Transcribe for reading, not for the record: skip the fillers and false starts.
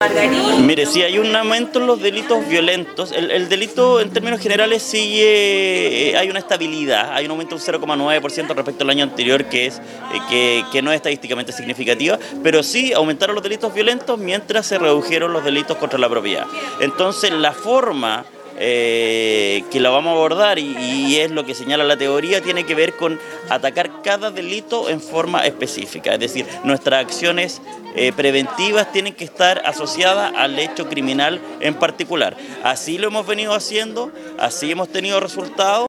Mire, sí hay un aumento en los delitos violentos. El delito en términos generales sigue, hay una estabilidad, hay un aumento de un 0,9% respecto al año anterior, que no es estadísticamente significativa, pero sí aumentaron los delitos violentos mientras se redujeron los delitos contra la propiedad. Entonces la forma que la vamos a abordar, y es lo que señala la teoría, tiene que ver con atacar cada delito en forma específica. Es decir, nuestras acciones preventivas tienen que estar asociadas al hecho criminal en particular. Así lo hemos venido haciendo, así hemos tenido resultados.